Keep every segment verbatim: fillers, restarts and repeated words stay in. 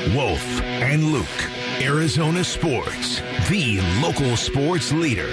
Wolf and Luke, Arizona Sports, the local sports leader.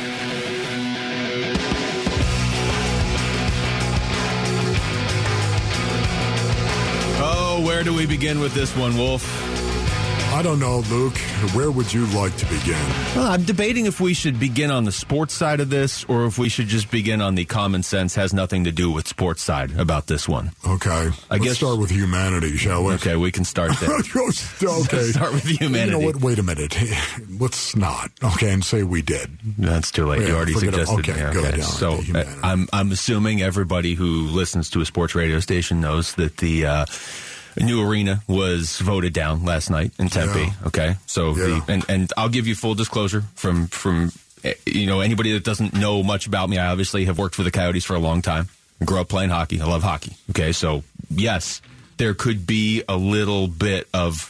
Oh, where do we begin with this one, Wolf? I don't know, Luke. Where would you like to begin? Well, I'm debating if we should begin on the sports side of this or if we should just begin on the common sense, has nothing to do with sports side about this one. Okay. I Let's guess start with humanity, shall we? Okay, we can start there. okay. Let's start with humanity. You know what? Wait a minute. Let's not. Okay, and say we did. That's too late. Yeah, you already suggested. Okay, yeah, good. Okay. Yeah, so uh, I'm I'm assuming everybody who listens to a sports radio station knows that the uh, new arena was voted down last night in Tempe. Yeah. Okay, so Yeah. the and, and I'll give you full disclosure from from you know anybody that doesn't know much about me. I obviously have worked for the Coyotes for a long time. I grew up playing hockey. I love hockey. Okay, so yes, there could be a little bit of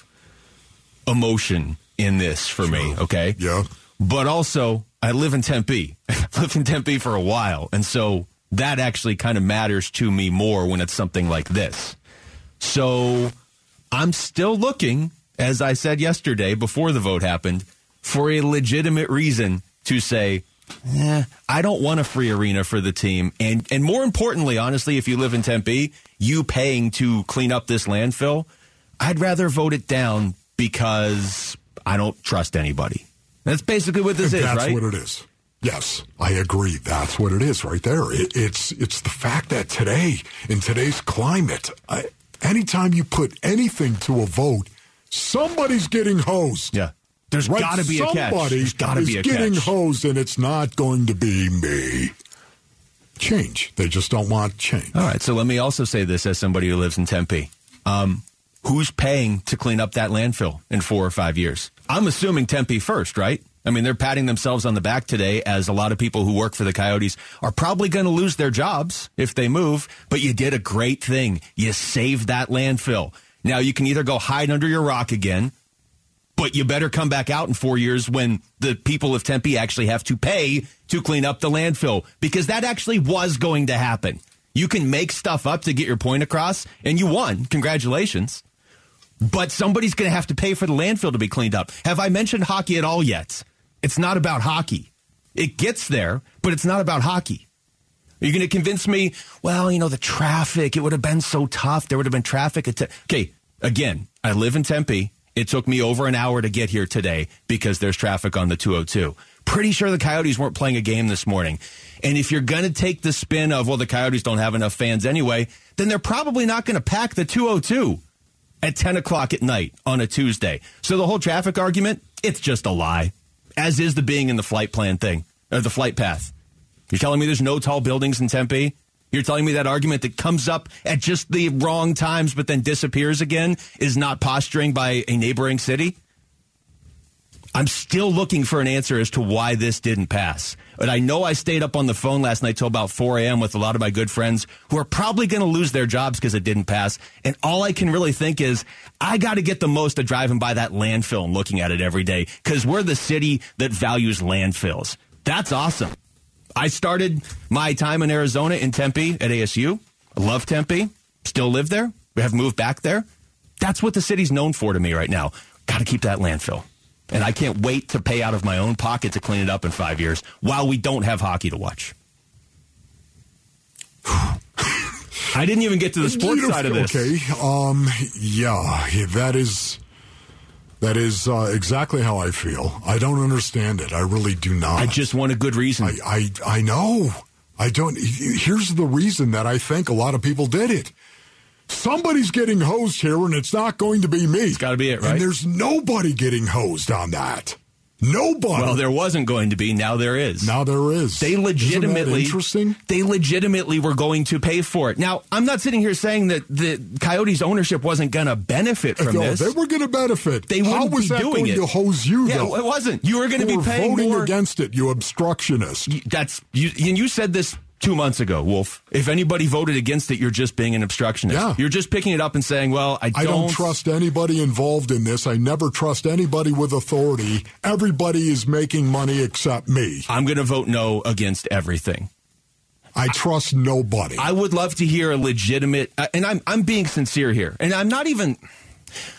emotion in this for Sure. me. Okay, Yeah. but also I live in Tempe. I've lived in Tempe for a while, and so that actually kind of matters to me more when it's something like this. So I'm still looking, as I said yesterday before the vote happened, for a legitimate reason to say, eh, I don't want a free arena for the team. And and more importantly, honestly, if you live in Tempe, you paying to clean up this landfill, I'd rather vote it down because I don't trust anybody. That's basically what this is, That's right? what it is. Yes, I agree. That's what it is right there. It, it's it's the fact that today, in today's climate, I, anytime you put anything to a vote, somebody's getting hosed. Yeah. There's Right? got to be a catch. Somebody There's got to is be a getting catch. hosed, and it's not going to be me. Change. They just don't want change. All right, so let me also say this as somebody who lives in Tempe. Um, who's paying to clean up that landfill in four or five years? I'm assuming Tempe first, right? I mean, they're patting themselves on the back today as a lot of people who work for the Coyotes are probably going to lose their jobs if they move, but you did a great thing. You saved that landfill. Now, you can either go hide under your rock again, but you better come back out in four years when the people of Tempe actually have to pay to clean up the landfill, because that actually was going to happen. You can make stuff up to get your point across, and you won. Congratulations. But somebody's going to have to pay for the landfill to be cleaned up. Have I mentioned hockey at all yet? It's not about hockey. It gets there, but it's not about hockey. Are you going to convince me, well, you know, the traffic, it would have been so tough. There would have been traffic. At Te- okay, again, I live in Tempe. It took me over an hour to get here today because there's traffic on the two oh two. Pretty sure the Coyotes weren't playing a game this morning. And if you're going to take the spin of, well, the Coyotes don't have enough fans anyway, then they're probably not going to pack the two oh two at ten o'clock at night on a Tuesday. So the whole traffic argument, it's just a lie, as is the being in the flight plan thing, or the flight path. You're telling me there's no tall buildings in Tempe? You're telling me that argument that comes up at just the wrong times but then disappears again is not posturing by a neighboring city? I'm still looking for an answer as to why this didn't pass. But I know I stayed up on the phone last night till about four a.m. with a lot of my good friends who are probably going to lose their jobs because it didn't pass. And all I can really think is I got to get the most of driving by that landfill and looking at it every day, because we're the city that values landfills. That's awesome. I started my time in Arizona in Tempe at A S U. I love Tempe. Still live there. We have moved back there. That's what the city's known for to me right now. Got to keep that landfill. And I can't wait to pay out of my own pocket to clean it up in five years while we don't have hockey to watch. I didn't even get to the sports You know, side of this. Okay, um, yeah, that is that is uh, exactly how I feel. I don't understand it. I really do not. I just want a good reason. I, I, I know. I don't. Here's the reason that I think a lot of people did it. Somebody's getting hosed here, and it's not going to be me. It's got to be it, right? And there's nobody getting hosed on that. Nobody. Well, there wasn't going to be. Now there is. Now there is. They legitimately, Isn't that interesting? They legitimately were going to pay for it. Now, I'm not sitting here saying that the Coyotes ownership wasn't going to benefit from no, this. They were going to benefit. They How wouldn't was be that doing going it. to hose you, yeah, though? it wasn't. You were going to You be were paying voting more. against it, you obstructionist. That's you, and you said this two months ago, Wolf. If anybody voted against it, you're just being an obstructionist. Yeah. You're just picking it up and saying, well, I don't, I don't trust anybody involved in this. I never trust anybody with authority. Everybody is making money except me. I'm going to vote no against everything. I trust nobody. I would love to hear a legitimate, uh, and I'm I'm being sincere here, and I'm not even.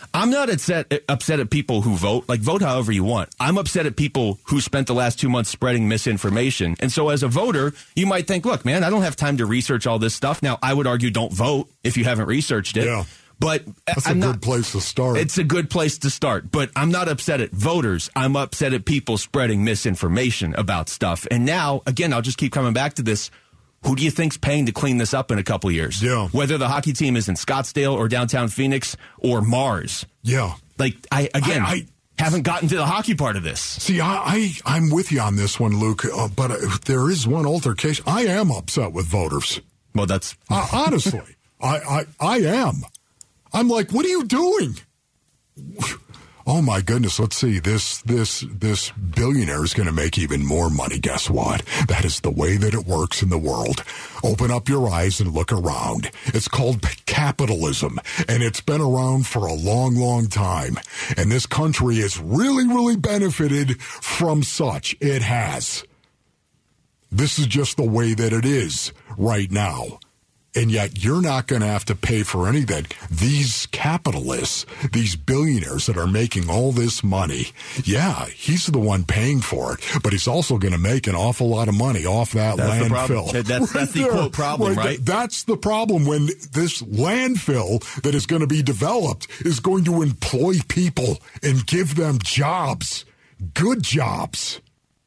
I'm not upset, upset at people who vote. Like, vote however you want. I'm upset at people who spent the last two months spreading misinformation. And so as a voter, you might think, look, man, I don't have time to research all this stuff. Now, I would argue don't vote if you haven't researched it. Yeah. But that's I'm a good not, place to start. It's a good place to start. But I'm not upset at voters. I'm upset at people spreading misinformation about stuff. And now, again, I'll just keep coming back to this. Who do you think's paying to clean this up in a couple of years? Yeah. Whether the hockey team is in Scottsdale or downtown Phoenix or Mars. Yeah. Like, I, again, I, I haven't gotten to the hockey part of this. See, I, I, I'm with you on this one, Luke, uh, but uh, there is one altercation. I am upset with voters. Well, that's... Uh, honestly, I, I, I am. I'm like, what are you doing? Oh my goodness, let's see. This this this billionaire is going to make even more money. Guess what? That is the way that it works in the world. Open up your eyes and look around. It's called capitalism, and it's been around for a long, long time. And this country has really, really benefited from such. It has. This is just the way that it is right now. And yet you're not going to have to pay for anything. These capitalists, these billionaires that are making all this money, yeah, he's the one paying for it, but he's also going to make an awful lot of money off that that's landfill. The that's, right that's the there. quote problem, right? right? That's the problem when this landfill that is going to be developed is going to employ people and give them jobs, good jobs.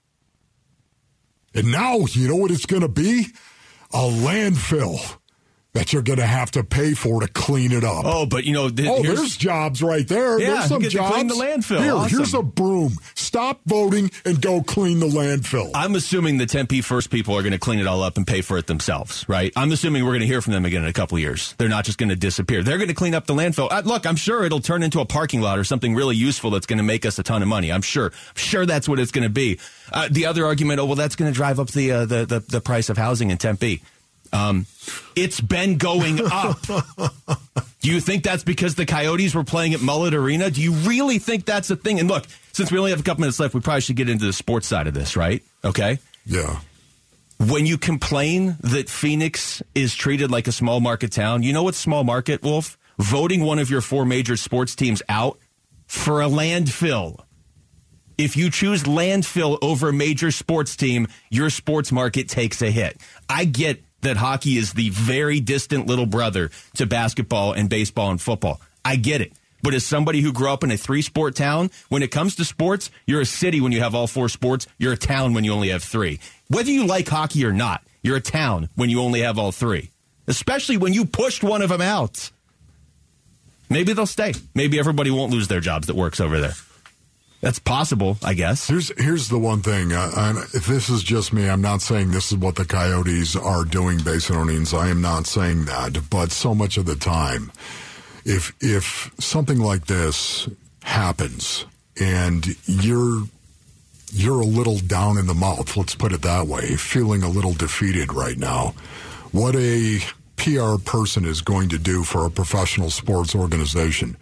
And now, you know what it's going to be? A landfill that you're going to have to pay for to clean it up. Oh, but you know, th- oh, there's jobs right there. Yeah, there's some you get jobs. to clean the landfill. Here, Awesome. Here's a broom. Stop voting and go clean the landfill. I'm assuming the Tempe First people are going to clean it all up and pay for it themselves, right? I'm assuming we're going to hear from them again in a couple of years. They're not just going to disappear. They're going to clean up the landfill. Uh, look, I'm sure it'll turn into a parking lot or something really useful that's going to make us a ton of money. I'm sure. I'm sure that's what it's going to be. Uh, the other argument, oh, well, that's going to drive up the, uh, the the the price of housing in Tempe. Um, it's been going up. Do you think that's because the Coyotes were playing at Mullet Arena? Do you really think that's a thing? And look, since we only have a couple minutes left, we probably should get into the sports side of this, right? Okay? Yeah. When you complain that Phoenix is treated like a small market town, you know what's small market, Wolf? Voting one of your four major sports teams out for a landfill. If you choose landfill over a major sports team, your sports market takes a hit. I get that hockey is the very distant little brother to basketball and baseball and football. I get it. But as somebody who grew up in a three-sport town, when it comes to sports, you're a city when you have all four sports. You're a town when you only have three. Whether you like hockey or not, you're a town when you only have all three. Especially when you pushed one of them out. Maybe they'll stay. Maybe everybody won't lose their jobs that works over there. That's possible, I guess. Here's here's the one thing. Uh, and if this is just me, I'm not saying this is what the Coyotes are doing, Basinonians. I am not saying that. But so much of the time, if if something like this happens and you're you're a little down in the mouth, let's put it that way, feeling a little defeated right now, what a P R person is going to do for a professional sports organization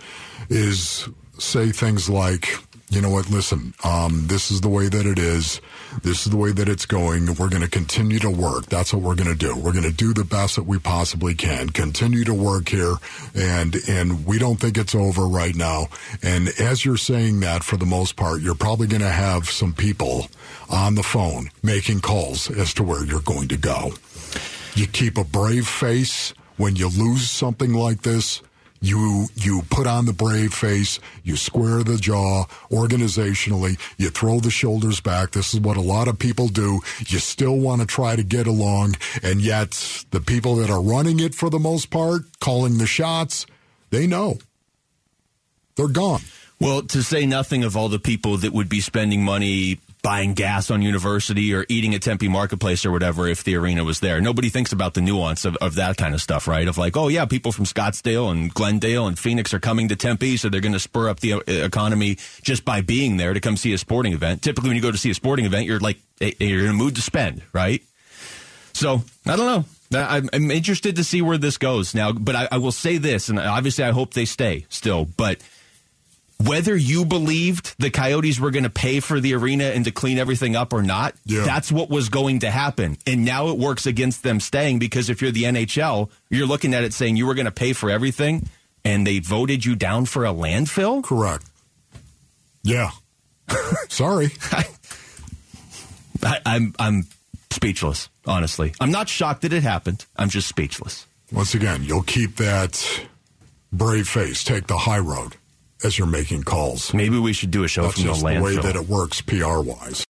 is say things like, you know what, listen, um, this is the way that it is. This is the way that it's going. We're going to continue to work. That's what we're going to do. We're going to do the best that we possibly can. Continue to work here, and and we don't think it's over right now. And as you're saying that, for the most part, you're probably going to have some people on the phone making calls as to where you're going to go. You keep a brave face when you lose something like this. You you put on the brave face, you square the jaw organizationally, you throw the shoulders back. This is what a lot of people do. You still want to try to get along, and yet the people that are running it for the most part, calling the shots, they know. They're gone. Well, to say nothing of all the people that would be spending money buying gas on University or eating at Tempe Marketplace or whatever if the arena was there. Nobody thinks about the nuance of, of that kind of stuff, right? Of like, oh, yeah, people from Scottsdale and Glendale and Phoenix are coming to Tempe, so they're going to spur up the uh, economy just by being there to come see a sporting event. Typically, when you go to see a sporting event, you're like, you're in a mood to spend, right? So, I don't know. I'm, I'm interested to see where this goes now, but I, I will say this, and obviously I hope they stay still, but whether you believed the Coyotes were going to pay for the arena and to clean everything up or not, yeah. That's what was going to happen. And now it works against them staying because if you're the N H L, you're looking at it saying you were going to pay for everything and they voted you down for a landfill? Correct. Yeah. Sorry. I, I'm I'm speechless, honestly. I'm not shocked that it happened. I'm just speechless. Once again, you'll keep that brave face, take the high road as you're making calls. Maybe we should do a show That's from the just landfill. the way that it works P R-wise.